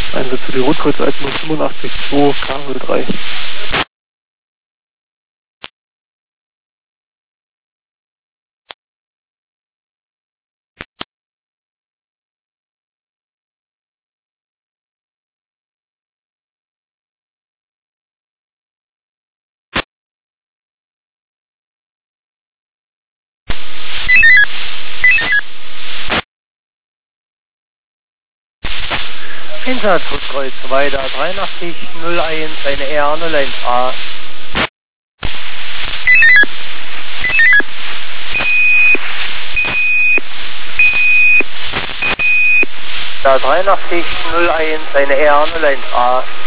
Einsatz für die Rotkreuz 185 2 K03. Einsatz Rotkreuz weiter 8301, eine R01A. Da 8301, eine R01A.